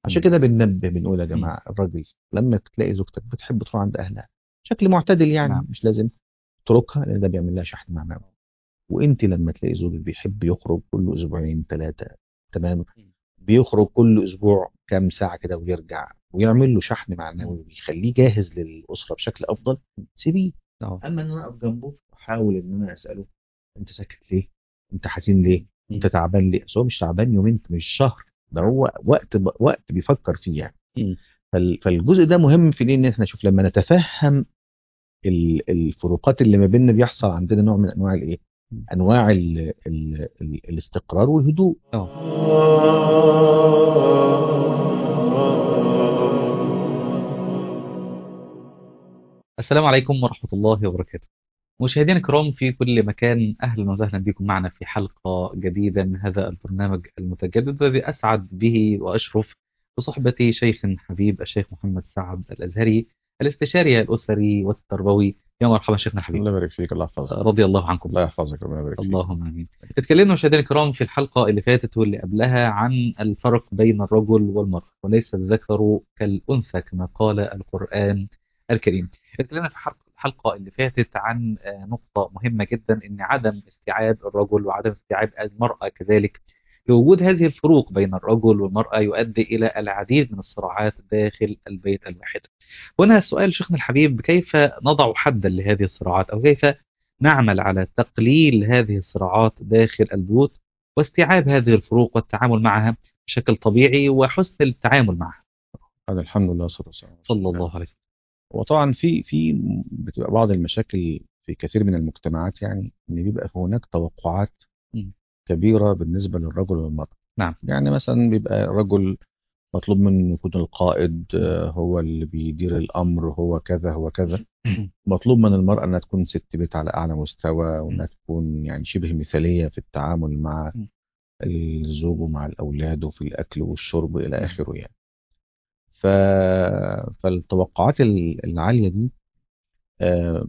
عشان كده بننبه بنقول يا جماعة الراجل لما تلاقي زوجتك بتحب تروح عند أهلها بشكل معتدل، يعني نعم. مش لازم تتركها لأن ده بيعمل لها شحن معنوي. وانت لما تلاقي زوجك بيحب يخرج كل اسبوعين ثلاثة، تمام، بيخرج كل اسبوع كام ساعة كده ويرجع ويعمل له شحن معنوي ويخليه جاهز للأسرة بشكل أفضل، سيبيه. اه. أما إن أنا أقف جنبه وأحاول إن أنا أسأله أنت ساكت ليه؟ أنت حزين ليه؟ أنت مم. تعبان ليه؟ أصل هو مش تعبان يومين مش شهر، ده هو وقت بيفكر فيه يعني. مم. فالجزء ده مهم في إن إحنا نشوف لما نتفهم الفروقات اللي ما بيننا بيحصل عندنا نوع من أنواع الإيه؟ أنواع الاستقرار والهدوء. اه. السلام عليكم ورحمة الله وبركاته. مشاهدينا الكرام في كل مكان، أهلا وسهلا بكم معنا في حلقة جديدة من هذا البرنامج المتجدد الذي أسعد به وأشرف بصحبة شيخ حبيب الشيخ محمد سعد الأزهري، الاستشاري الأسري والتربوي. يا مرحبا شيخنا الحبيب. الله يبارك فيك، الله يحفظك. رضي الله عنكم. الله يحفظك، ربنا يبارك فيك. اللهم امين. اتكلمنا مشاهدينا الكرام في الحلقه اللي فاتت واللي قبلها عن الفرق بين الرجل والمراه، وليس الذكر كالانثى كما قال القران الكريم. اتكلمنا في الحلقه اللي فاتت عن نقطه مهمه جدا، ان عدم استيعاب الرجل وعدم استيعاب المراه كذلك لوجود هذه الفروق بين الرجل والمراه يؤدي الى العديد من الصراعات داخل البيت الواحد. هنا السؤال شيخنا الحبيب، كيف نضع حدا لهذه الصراعات، او كيف نعمل على تقليل هذه الصراعات داخل البيوت واستيعاب هذه الفروق والتعامل معها بشكل طبيعي وحسن التعامل معها؟ هذا الحمد لله والصلاة والسلام على رسول صلى الله. الله عليه وسلم. وطبعا في بتبقى بعض المشاكل في كثير من المجتمعات، يعني ان بيبقى هناك توقعات مم. كبيرة بالنسبة للرجل والمرأة. نعم. يعني مثلا بيبقى الرجل مطلوب منه يكون القائد، مم. هو اللي بيدير الأمر، هو كذا هو كذا. مم. مطلوب من المرأة أنها تكون ست بيت على أعلى مستوى، مم. وأنها تكون يعني شبه مثالية في التعامل مع الزوج ومع الأولاد وفي الأكل والشرب إلى مم. آخره يعني. ف... فالتوقعات العالية دي آه،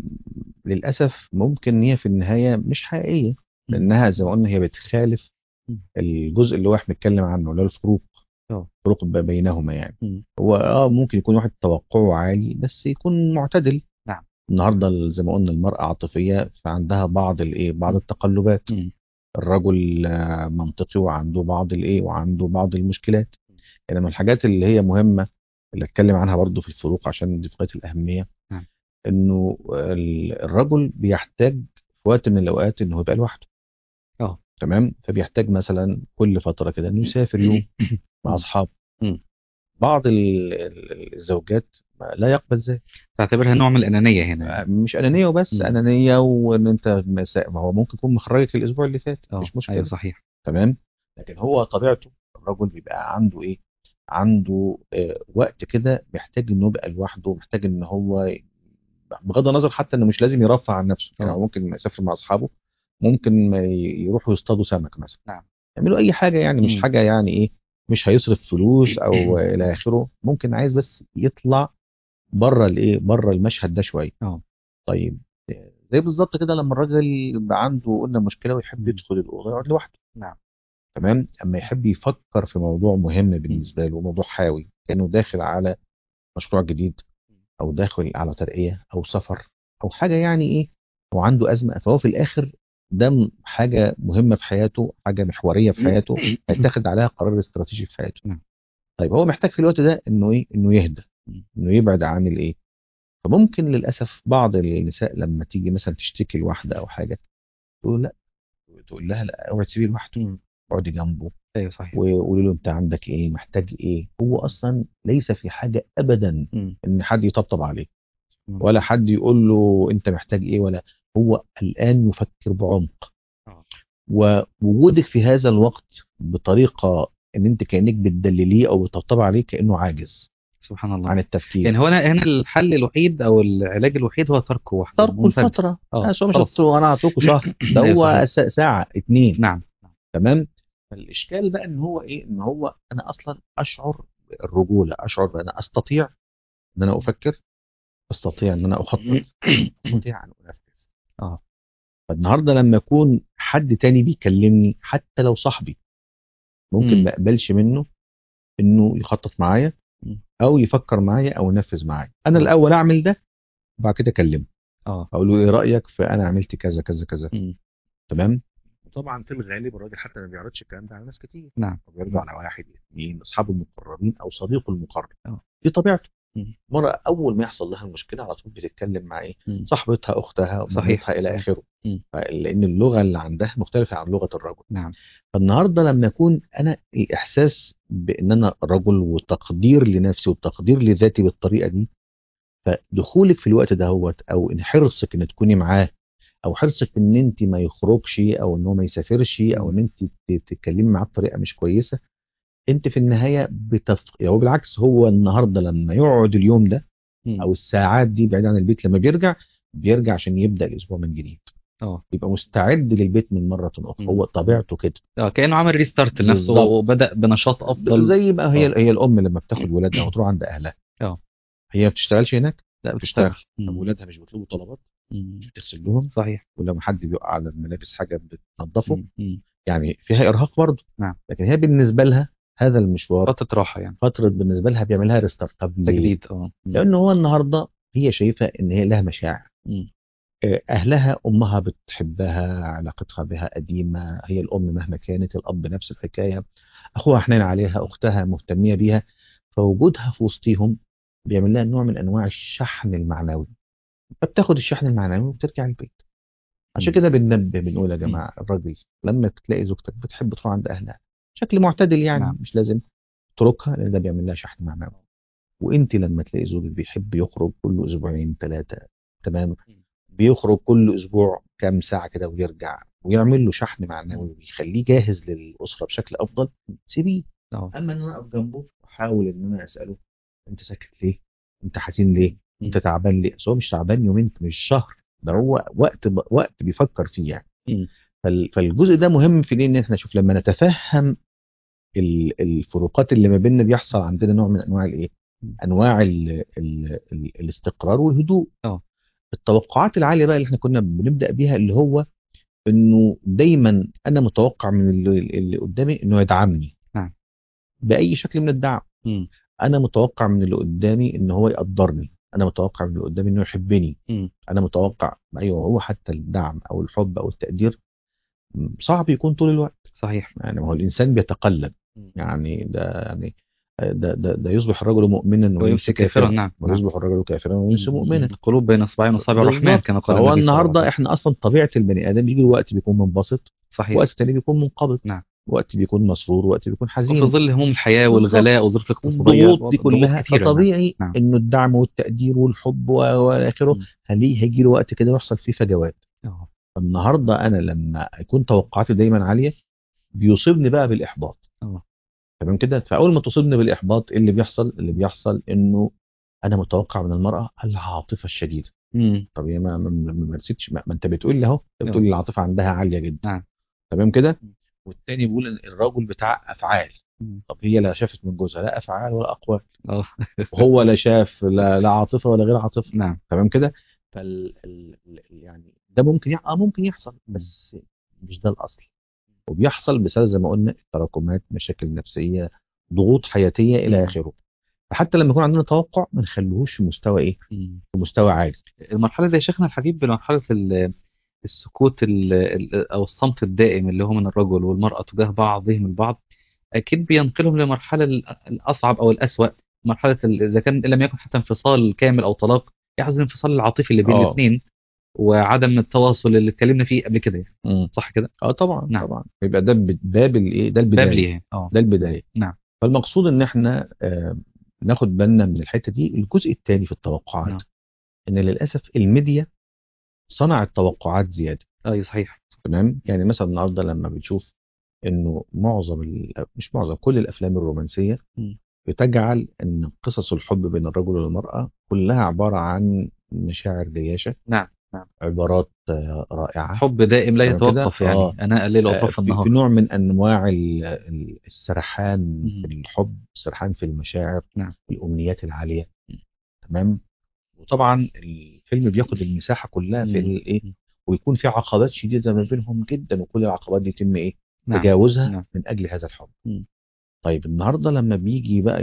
للأسف ممكن إن هي في النهاية مش حقيقية، مم. لأنها زي ما قلنا هي بتخالف مم. الجزء اللي هو احنا بنتكلم عنه اللي هو الفروق، اه. فروق بينهما يعني. مم. هو ممكن يكون واحد توقعه عالي بس يكون معتدل. نعم. النهارده زي ما قلنا المرأة عاطفية فعندها بعض بعض مم. التقلبات. مم. الرجل منطقي وعنده بعض وعنده بعض المشكلات. انما الحاجات اللي هي مهمة اللي اتكلم عنها برضو في الفروق عشان دي في غاية الأهمية، نعم. انه الرجل بيحتاج في وقت من الاوقات انه يبقى لوحده. اه. تمام، فبيحتاج مثلا كل فتره كده انه يسافر يوم مع مم. اصحابه. مم. بعض الزوجات لا يقبل ذلك. تعتبرها نوع من الأنانية هنا يعني. مش انانيه وبس، مم. انانيه وان انت ما هو ممكن يكون مخرجك الاسبوع اللي فات اه. مش ايوه مشكله. صحيح. تمام. لكن هو طبيعته الرجل بيبقى عنده عنده وقت كده محتاج انه يبقى لوحده، محتاج ان هو بغض النظر حتى انه مش لازم يرفع عن نفسه، يعني اه. هو ممكن يسافر مع اصحابه، ممكن ما يروحوا يصطادوا سمك مثلا، نعم. يعملوا اي حاجه يعني مش مم. حاجه يعني مش هيصرف فلوس او الى اخره، ممكن عايز بس يطلع بره بره المشهد ده شويه. اه. طيب زي بالظبط كده لما الراجل يبقى عنده قلنا مشكله ويحب مم. يدخل الاوضه يقعد لوحده. نعم. تمام، اما يحب يفكر في موضوع مهم مم. بالنسبه له، موضوع حيوي كانه داخل على مشروع جديد او داخل على ترقيه او سفر او حاجه يعني هو عنده ازمه، فهو في الاخر ده حاجه مهمه في حياته، حاجه محوريه في حياته، هيتاخد عليها قرار استراتيجي في حياته. نعم. طيب هو محتاج في الوقت ده انه انه يهدى، مم. انه يبعد عن فممكن للاسف بعض النساء لما تيجي مثلا تشتكي لواحده او حاجه تقول لا، تقول لها لا اوعي تسيبيه لوحده، مم. اقعدي جنبه ايوه صحيح. وقولي له انت عندك محتاج هو اصلا ليس في حاجه ابدا مم. ان حد يطبطب عليه مم. ولا حد يقول له انت محتاج ولا هو الان يفكر بعمق. اه. ووجودك في هذا الوقت بطريقه ان انت كانك بتدلليه او بتطبطب عليه كانه عاجز سبحان الله. عن يعني التفكير. هو هنا الحل الوحيد او العلاج الوحيد هو تركه وحده تركوا منفرد. الفتره، اه بس هو مش خلاص. انا هتركه شهر، ده ايوه صحيح. هو ساعه اتنين. نعم. تمام. فالاشكال بقى ان هو ان هو انا اصلا اشعر الرجوله، اشعر بان استطيع ان انا افكر، استطيع ان انا اخطط، استطيع ان انفذ. اه. فالنهارده لما يكون حد تاني بيكلمني حتى لو صاحبي ممكن امم. ما اقبلش منه، انه يخطط معايا مم. او يفكر معايا او ينفذ معايا. انا اه الاول اعمل ده وبعد كده اكلمه، اه اقول له ايه رايك فانا عملت كذا كذا كذا. مم. تمام. وطبعا في الغالب الراجل حتى ما بيعرضش الكلام ده على ناس كتير، نعم. هو بيعرضه مم. على واحد اثنين اصحابه المقربين او صديقه المقرب. اه دي طبيعته. مم. مره اول ما يحصل لها المشكله على طول بتتكلم مع ايه، مم. صاحبتها، اختها، صحيح مامتها، الى صحيح. اخره. مم. لان اللغه اللي عندها مختلفه عن لغه الرجل. نعم. فالنهارده لما يكون انا الاحساس بان انا رجل وتقدير لنفسي وتقدير لذاتي بالطريقه دي، فدخولك في الوقت دهوت او ان حرصك ان تكوني معاه او حرصك ان انت ما يخرجش او ان هو ما يسافرش او مم. ان انت تتكلمي معاه بطريقه مش كويسه، انت في النهايه يعني هو بالعكس، هو النهارده لما يقعد اليوم ده مم. او الساعات دي بعيد عن البيت، لما بيرجع عشان يبدا الاسبوع من جديد، اه يبقى مستعد للبيت من مره اخرى. مم. هو مم. طبيعته كده. كأنه عمل ريستارت لنفسه بالظبط. وبدأ بنشاط أفضل. زي ما اه هي الام لما بتاخد ولادها وتروح عند اهلها، اه هي ما بتشتغلش هناك؟ لا بتشتغل. بتشتغل. طب مم. ولادها مش بيطلبوا طلبات؟ مم. مش بتغسل لهم؟ صحيح. ولما حد بيقع على الملابس حاجه بتنظفه؟ مم. مم. يعني فيها ارهاق برضه. نعم. لكن هي بالنسبه لها هذا المشوار فترة راحة يعني. فتره بالنسبه لها بيعملها ريستارت. طب ليه؟ تجديد. اه مم. لان هو النهارده هي شايفه ان هي لها مشاعر. مم. اهلها، امها بتحبها، علاقتها بها قديمه، هي الام مهما كانت، الاب نفس الحكايه، اخوها حنين عليها، اختها مهتميه بيها. فوجودها في وسطهم بيعمل لها نوع من انواع الشحن المعنوي، فبتاخد الشحن المعنوي وبترجع البيت. عشان مم. كده بننبه بنقول يا مم. جماعه، الراجل لما تلاقي زوجتك بتحب تروح عند اهلها بشكل معتدل، يعني نعم. مش لازم تتركها لان ده بيعمل لها شحن معنوي. وانت لما تلاقي زوجك بيحب يخرج كل اسبوعين ثلاثه، تمام، مم. بيخرج كل اسبوع كام ساعه كده ويرجع ويعمل له شحن مم. معنوي ويخليه جاهز للاسره بشكل افضل، سيبيه. اه اما ان انا اقف جنبه واحاول ان انا اساله انت ساكت ليه؟ انت حزين ليه؟ انت مم. تعبان ليه؟ أصل هو مش تعبان يومين مش شهر، ده هو وقت بيفكر فيه يعني. مم. فالجزء ده مهم في ان احنا نشوف لما نتفهم الفروقات اللي ما بيننا، بيحصل عندنا نوع من انواع الايه؟ انواع الاستقرار والهدوء. اه التوقعات العاليه بقى اللي احنا كنا بنبدا بيها، اللي هو انه دايما انا متوقع من اللي قدامي انه يدعمني نعم. باي شكل من الدعم. مم. انا متوقع من اللي قدامي ان هو يقدرني، انا متوقع من اللي قدامي انه يحبني، مم. انا متوقع. ايوه، هو حتى الدعم او الحب او التقدير صعب يكون طول الوقت. صحيح. يعني ما هو الانسان بيتقلب. مم. يعني ده يصبح الرجل مؤمنا ويمسي ويمسك كافرا. كافرا، نعم نعم. ويصبح الرجل كافرا ويمسي مم. مؤمنا. مم. القلوب بين اصبعين اصابع الرحمن بالظبط. كما قال فهو النبي صلى الله عليه النهارده وسلم. احنا اصلا طبيعه البني ادم بيجي وقت بيكون منبسط، صحيح. وقت تاني بيكون منقبض، نعم. وقت بيكون مسرور، وقت بيكون وفي حزين. ظل هموم الحياة بالظبط. والغلاء والظروف الاقتصادية الضغوط دي ضغوط كلها كثيرة. نعم فطبيعي نعم. انه الدعم والتقدير والحب واخره مم. هيجي له وقت كده يحصل فيه فجوات. اه فالنهارده انا لما يكون توقعاتي دايما عاليه بيصيبني بقى بالاحباط. اه تمام كده. فاول ما تصيبني بالاحباط ايه اللي بيحصل؟ اللي بيحصل انه انا متوقع من المراه العاطفه الشديده. مم. طب هي ما نسيتش، ما انت بتقول لي اهو، انت بتقول اه لي العاطفه عندها عاليه جدا. نعم. تمام كده. مم. والتاني بيقول ان الرجل بتاع افعال. مم. طب هي لا شافت من جوزها لا افعال ولا اقوال، اه وهو لا شاف لا عاطفه ولا غير عاطفه. نعم. تمام كده. يعني ده ممكن ممكن يحصل، مم. بس مش ده الاصل. وبيحصل بسبب زي ما قلنا تراكمات مشاكل نفسيه، ضغوط حياتيه الى مم. اخره. فحتى لما يكون عندنا توقع ما نخليهوش في مستوى ايه؟ مم. في مستوى عالي. المرحلة دي يا شيخنا الحبيب مرحلة السكوت أو الصمت الدائم اللي هو من الرجل والمرأة تجاه بعضهم البعض، أكيد بينقلهم لمرحلة الأصعب أو الأسوأ. مرحلة إذا كان لم يكن حتى انفصال كامل أو طلاق، يحدث الانفصال العاطفي اللي بين اه. الاثنين وعدم التواصل اللي اتكلمنا فيه قبل كده يعني. امم. صح كده؟ اه طبعا نعم. طبعا. يبقى ده باب الايه؟ ده باب البدايه. ليه. اه ده البدايه. نعم فالمقصود ان احنا ناخد بالنا من الحته دي. الجزء الثاني في التوقعات نعم. ان للاسف الميديا صنعت توقعات زياده. أي صحيح. تمام. يعني مثلا النهارده لما بنشوف انه معظم مش معظم، كل الافلام الرومانسيه مم. بتجعل ان قصص الحب بين الرجل والمراه كلها عباره عن مشاعر جياشه، نعم نعم. عبارات رائعه. حب دائم لا تمام كده. يتوقف يعني أناء الليل وأطراف في النهار. نوع من انواع السرحان في مم. الحب، السرحان في المشاعر، نعم. الامنيات العاليه. تمام. وطبعا الفيلم بياخد المساحه كلها في مم. الايه، مم. ويكون في عقبات شديده ما بينهم جدا، وكل العقبات دي يتم ايه؟ نعم تجاوزها نعم. من اجل هذا الحب. مم. طيب النهارده لما بيجي بقى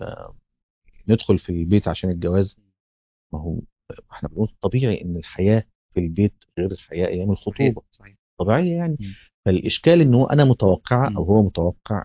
ندخل في البيت عشان الجواز، ما هو احنا بنقول طبيعي ان الحياه في البيت غير الحياه ايام صحيح الخطوبه، صحيح. طبيعيه يعني. مم. فالاشكال ان هو انا متوقعه او مم. هو متوقع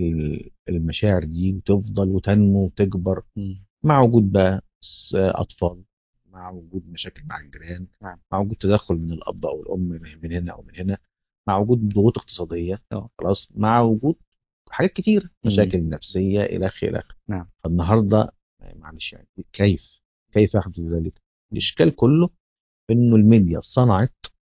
المشاعر دي تفضل وتنمو وتكبر مم. مع وجود بقى اطفال، مع وجود مشاكل مع الجيران، نعم. مع وجود تدخل من الاب او الام من هنا او من هنا، مع وجود ضغوط اقتصاديه، اه. خلاص، مع وجود حاجات كتير، مم. مشاكل نفسيه الى اخره الى اخره. نعم. فالنهارده معلش يعني كيف يحدث ذلك؟ الاشكال كله انه الميديا صنعت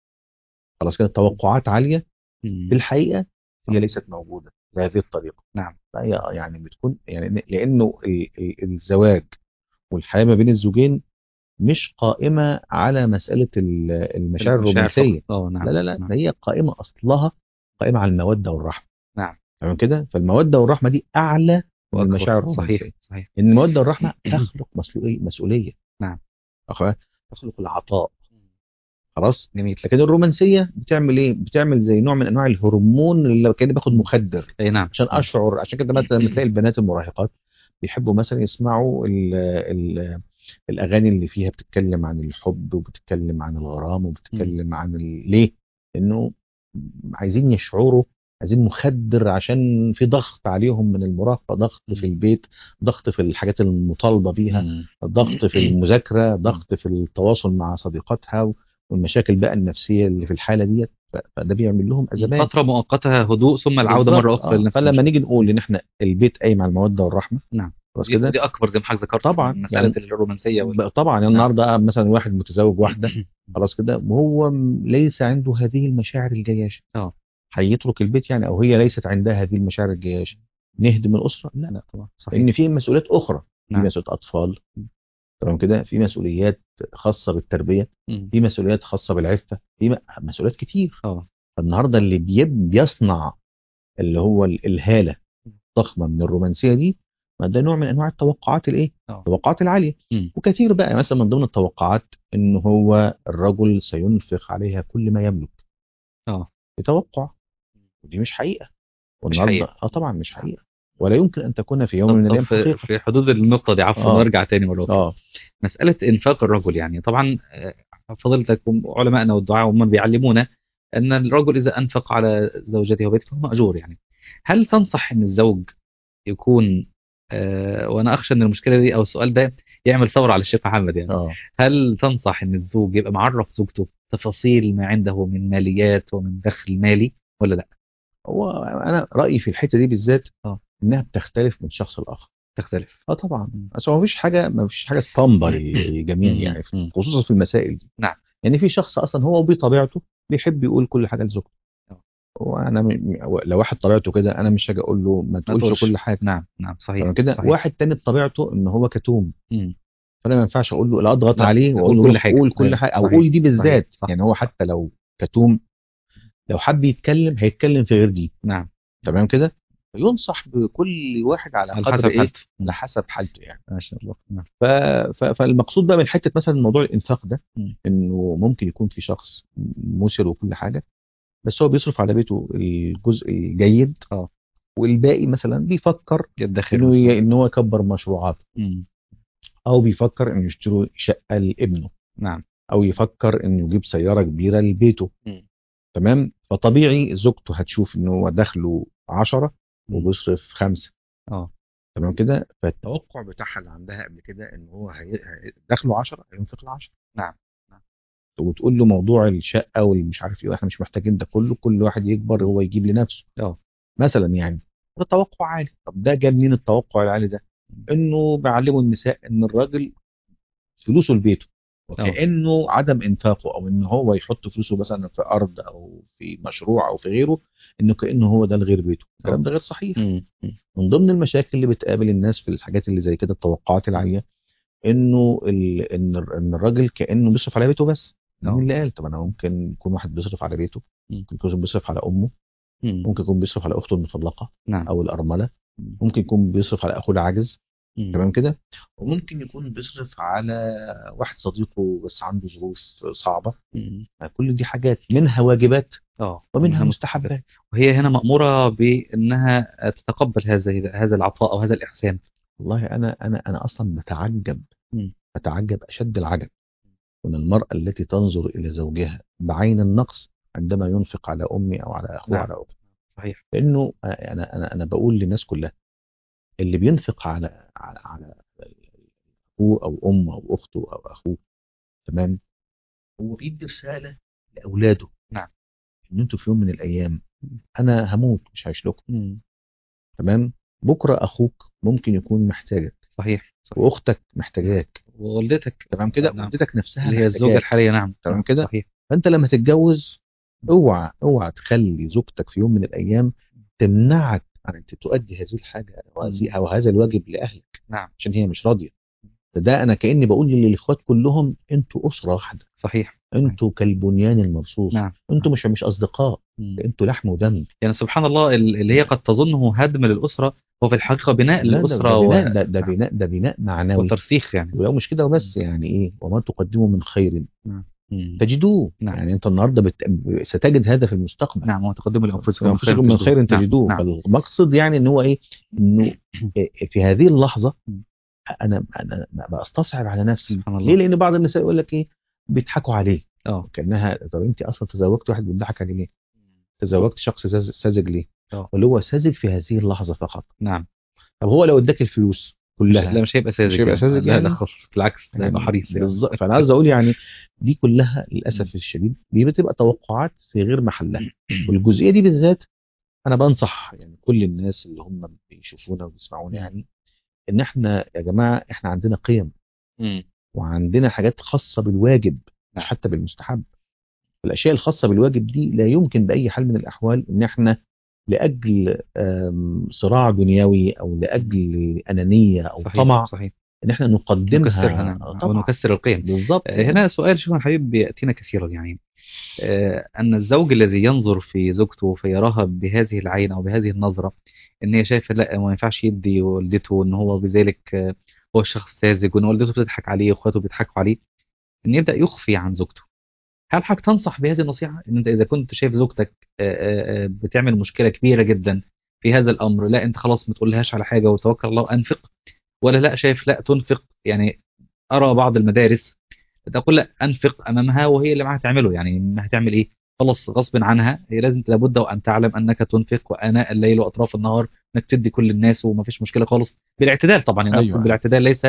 خلاص كده توقعات عاليه، في مم. الحقيقه هي ليست موجوده بهذه الطريقه. نعم. فهي يعني بتكون يعني لانه الزواج والحياه ما بين الزوجين مش قائمه على مساله المشاعر المشاعر فقط. الرومانسيه. لا نعم لا لا، نعم ده هي قائمه اصلها قائمه على الموده والرحمه. نعم. تمام كده. فالموده والرحمه دي اعلى من وأكبر. المشاعر صحيح الرومانسيه، صحيح. ان الموده والرحمه تخلق مسؤوليه. نعم. تخلق العطاء، خلاص. جميل. لكن الرومانسيه بتعمل ايه؟ بتعمل زي نوع من انواع الهرمون اللي كاني باخد مم. مخدر أي نعم. عشان اشعر. عشان كده مثلا لما تلاقي البنات المراهقات بيحبوا مثلا يسمعوا ال الاغاني اللي فيها بتتكلم عن الحب وبتتكلم عن الغرام مم. وبتتكلم عن ليه؟ انه عايزين يشعروا، عايزين مخدر عشان في ضغط عليهم من المراهقه، ضغط في مم. البيت، ضغط في الحاجات المطالبه بيها، مم. ضغط في المذاكره، مم. ضغط في التواصل مع صديقاتها، والمشاكل بقى النفسيه اللي في الحاله ديت. فده بيعمل لهم ازمات. فترة مؤقتة هدوء ثم العودة مرة بالظبط أخرى اه. لنفس فلما المشكلة. نيجي نقول ان احنا البيت قايم على الموده والرحمه، نعم. خلاص ودي كده. أكبر زي ما حضرتك ذكرت طبعا من مسألة يعني الرومانسية طبعا نعم. النهارده مثلا واحد متزوج واحده، خلاص كده، وهو ليس عنده هذه المشاعر الجياشه، اه. هيترك البيت يعني؟ او هي ليست عندها هذه المشاعر الجياشه، نهدم الاسره؟ لا. لا طبعا. صحيح. لان في مسؤوليات اخرى، في نعم. مسؤوليات اطفال، تمام كده، في مسؤوليات خاصه بالتربيه، مم. في مسؤوليات خاصه بالعفه، في مسؤوليات كتير. اه. فالنهارده اللي بيصنع اللي هو الهاله ضخمه من الرومانسيه دي، ما ده نوع من انواع التوقعات الايه؟ اه. التوقعات العاليه. مم. وكثير بقى مثلا من ضمن التوقعات ان هو الرجل سينفق عليها كل ما يملك، اه. بتوقع، ودي مش حقيقه. مش والنهارده حقيقة. طبعا مش حقيقه، ولا يمكن ان تكون في يوم طب من طب الايام في حقيقه. في حدود النقطة دي عفوا اه وارجع تاني مرة أخرى. اه مسألة إنفاق الرجل يعني طبعا فضيلتك وعلمائنا والدعاء هم بيعلمونا أن الرجل إذا أنفق على زوجته وبيته فهو مأجور يعني. هل تنصح أن الزوج يكون وأنا أخشى أن المشكلة دي أو السؤال ده يعمل ثورة على الشيخ محمد يعني، اه. هل تنصح أن الزوج يبقى معرف زوجته تفاصيل ما عنده من ماليات ومن دخل مالي ولا لا؟ هو انا رايي في الحته دي بالذات اه. انها بتختلف من شخص لاخر. تختلف. اه طبعا. مم. اصل ما فيش حاجه اسطمبه للجميع مم. يعني، مم. خصوصا في المسائل دي. نعم. يعني في شخص اصلا هو بطبيعته بيحب يقول كل حاجه لزوجته. آه. وانا لو واحد طبيعته كده انا مش هاجي اقول له ما ما تقولش تقولش. كل حاجه. نعم نعم. تمام صحيح كده. صحيح. واحد تاني بطبيعته ان هو كتوم، مم. فانا ما ينفعش اقول له لا، اضغط لا عليه واقول قول له كل روح حاجة. قول كل أيوه حاجه او صحيح قول دي صحيح بالذات. صح يعني هو صح. حتى لو كتوم، لو حب يتكلم هيتكلم في غير دي. نعم. تمام كده. ينصح بكل واحد على على قدر حسب ايه؟ حالته. على حسب حالته يعني. ما شاء الله. نعم. فالمقصود بقى من حته مثلا موضوع الانفاق ده، مم. انه ممكن يكون في شخص مسر وكل حاجه، بس هو بيصرف على بيته الجزء الجيد، اه. والباقي مثلا بيفكر يدخر مثلا. ان هو يكبر مشروعاته، مم. او بيفكر انه يشتري شقه لابنه، نعم. او يفكر انه يجيب سياره كبيره لبيته. مم. تمام. فطبيعي زوجته هتشوف ان هو دخله 10 مم. وبيصرف 5. اه. تمام كده. فالتوقع بتاعها اللي عندها قبل كده ان هو دخله 10 هينفق ل 10. نعم نعم. وتقول له موضوع الشقه والمش عارف ايه، احنا مش محتاجين ده كله، كل واحد يكبر هو يجيب لنفسه اه. مثلا يعني. ده توقع عالي. طب ده جاب منين التوقع العالي ده؟ انه بيعلموا النساء ان الراجل فلوسه لبيته، اه. وكانه عدم انفاقه او ان هو يحط فلوسه مثلا في ارض او في مشروع او في غيره، انه كانه هو ده لغير بيته. الكلام اه. ده غير صحيح. مم. مم. من ضمن المشاكل اللي بتقابل الناس في الحاجات اللي زي كده، التوقعات مم. العاليه، انه ان الراجل كانه بيصرف على بيته بس. مين اه. اللي قال؟ طب انا ممكن يكون واحد بيصرف على بيته، مم. ممكن يكون بيصرف على امه، مم. ممكن يكون بيصرف على اخته المطلقه نعم. او الارمله، مم. ممكن يكون بيصرف على اخوه العاجز، تمام كده. وممكن يكون بيصرف على واحد صديقه بس عنده ظروف صعبة. كل دي حاجات منها واجبات ومنها ومنها مستحبات، مستحبات. وهي هنا مأمورة بأنها تتقبل هذا العطاء أو هذا الإحسان. والله أنا أصلا بتعجب مم. أشد العجب من المرأة التي تنظر إلى زوجها بعين النقص عندما ينفق على أمي أو على أخوه نعم، على أخته. صحيح. لأنه أنا بقول للناس كلها اللي بينفق على أخوه أو أمه أو أخته أو أخوه، تمام، هو بيدي رسالة لأولاده نعم. إن أنتوا في يوم من الأيام أنا هموت مش هعيش لكم. مم. تمام. بكرة أخوك ممكن يكون محتاجك، صحيح، صحيح. وأختك نعم. محتاجاك. ووالدتك. تمام كده. نعم. والدتك نفسها اللي هي الزوجة محتاجاك. الحالية. نعم، تمام نعم، كده. صحيح. فأنت لما تتجوز اوعى تخلي زوجتك في يوم من الأيام تمنعك عن أن تؤدي هذه الحاجة أو هذا الواجب لأهلك نعم، عشان هي مش راضية. فده أنا كأني بقول للإخوات كلهم أنتوا أسرة واحدة، صحيح. أنتوا كالبنيان المرصوص. نعم. أنتوا مش أصدقاء، مم. أنتوا لحم ودم. يعني سبحان الله، اللي هي قد تظنه هدم للأسرة هو في الحقيقة بناء لا ده للأسرة بناء، ده نعم. بناء معنوي. وترسيخ يعني. ولو مش كده وبس، يعني إيه وما تقدموا من خير نعم. مم. تجدوه. نعم. يعني أنت النهاردة ستجد هذا في المستقبل. نعم، وتقدموا لأنفسكم من خير أنفسكم من تجدوه. خير نعم، تجدوه. نعم. فالمقصد يعني إن هو إيه، إنه في هذه اللحظة مم. أنا بستصعب على نفسي. سبحان ليه؟ الله. لأن بعض النساء يقول لك إيه، بيضحكوا عليه. اه كأنها طب أنت أصلا تزوجت واحد بيضحك عليه ليه؟ تزوجت شخص ساذج ليه؟ اه واللي هو ساذج في هذه اللحظة فقط. نعم. طب هو لو اداك الفلوس لا، كلها مش هيبقى مش ساذج هيبقى يعني. ساذج لا يعني؟ خالص، بالعكس ده يبقى يعني حريص يعني. بالظبط. فأنا عايز أقول يعني دي كلها مم. للأسف الشديد بتبقى توقعات في غير محلها. والجزئية دي بالذات أنا بنصح يعني كل الناس اللي هم بيشوفونا وبيسمعونا، مم. يعني إن إحنا يا جماعة إحنا عندنا قيم مم. وعندنا حاجات خاصة بالواجب مش نعم. حتى بالمستحب. الأشياء الخاصة بالواجب دي لا يمكن بأي حال من الأحوال إن إحنا لأجل صراع دنيوي أو لأجل أنانية أو صحيح، طمع صحيح. إن إحنا نكسرها. نقدمها. نعم، طبعا ونكسر القيم. بالظبط يعني. هنا سؤال شيخنا الحبيب بيأتينا كثيرا يعني، أن الزوج الذي ينظر في زوجته فيراها بهذه العين أو بهذه النظرة، إن هي شايفة لا ما ينفعش يدي والدته، إن هو بذلك هو الشخص ساذج، وإن والدته بتضحك عليه وإخواته بيضحكوا عليه، إن يبدأ يخفي عن زوجته. هل حضرتك تنصح بهذه النصيحة، إن أنت إذا كنت شايف زوجتك بتعمل مشكلة كبيرة جدا في هذا الأمر، لا أنت خلاص ما تقولهاش على حاجة وتوكل الله وأنفق، ولا لا شايف لا تنفق يعني؟ أرى بعض المدارس تقول لا أنفق أمامها وهي اللي معاها تعمله، يعني ما هتعمل إيه؟ خلاص غصب عنها هي لازم لابد وأن تعلم أنك تنفق وآناء الليل وأطراف النهار، أنك تدي كل الناس وما فيش مشكلة خالص، بالاعتدال طبعا، يعني أقصد أيوه أيوه. بالاعتدال ليس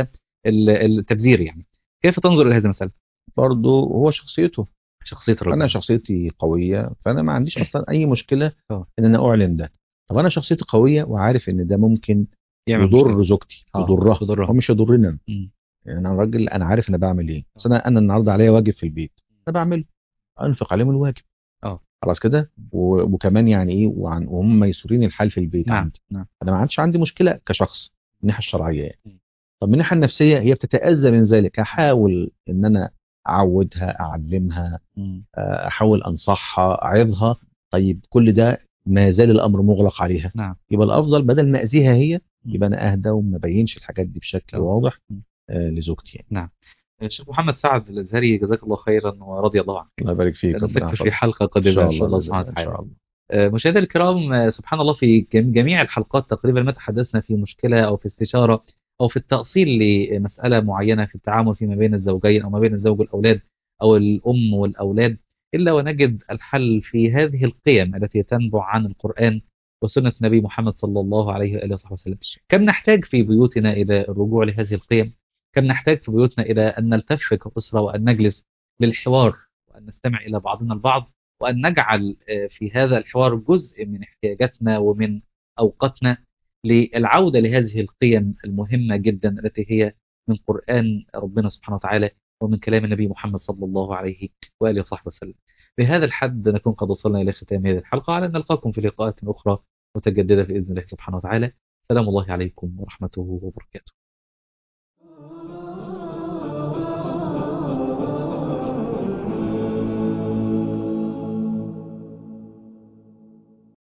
التبذير يعني. كيف تنظر إلى هذه المسألة؟ برضه هو شخصيته. شخصية أنا الرجل. شخصيتي قوية فأنا ما عنديش أصلا أي مشكلة اه إن أنا أعلن ده. طب أنا شخصيتي قوية وعارف إن ده ممكن يعمل مشكلة. يضر زوجتي يضرها يضرها. ومش يضرنا. مم. يعني أنا راجل أنا عارف أنا بعمل إيه. بس أنا النهاردة عليا واجب في البيت أنا بعمله، أنفق عليهم الواجب. اه خلاص كده. وكمان يعني ايه وهم ميسورين الحال في البيت نعم، عندي. نعم. انا ما عادش عندي مشكله كشخص من الناحيه الشرعيه يعني. مم. طب من الناحيه النفسيه هي بتتاذى من ذلك، هحاول ان انا اعودها اعلمها، مم. احاول انصحها اعظها. طيب كل ده ما زال الامر مغلق عليها. نعم. يبقى الافضل بدل ما اذيها هي مم. يبقى انا اهدى وما بينش الحاجات دي بشكل اه واضح مم. لزوجتي يعني. نعم. الشيخ محمد سعد الأزهري جزاك الله خيرا ورضي الله عنك. الله يبارك فيك، ربنا نلتقي في يحفظك. حلقة ان قادمة شاء إن شاء الله الله باذن سبحانه الله ان وتعالى. شاء الله. مشاهدينا الكرام، سبحان الله في جميع الحلقات تقريبا ما تحدثنا في مشكلة أو في استشارة أو في التأصيل لمسألة معينة في التعامل فيما بين الزوجين أو ما بين الزوج والأولاد أو الأم والأولاد، إلا ونجد الحل في هذه القيم التي تنبع عن القرآن وسنة النبي محمد صلى الله عليه وآله وصحبه وسلم. كم نحتاج في بيوتنا إلى الرجوع لهذه القيم، كم نحتاج في بيوتنا إلى أن نلتف كأسرة وأن نجلس للحوار وأن نستمع إلى بعضنا البعض، وأن نجعل في هذا الحوار جزء من احتياجاتنا ومن أوقاتنا للعودة لهذه القيم المهمة جدا التي هي من قرآن ربنا سبحانه وتعالى ومن كلام النبي محمد صلى الله عليه وآله وصحبه وسلم. بهذا الحد نكون قد وصلنا إلى ختام هذه الحلقة، على أن نلقاكم في لقاءات أخرى متجددة بإذن الله سبحانه وتعالى. سلام الله عليكم ورحمته وبركاته.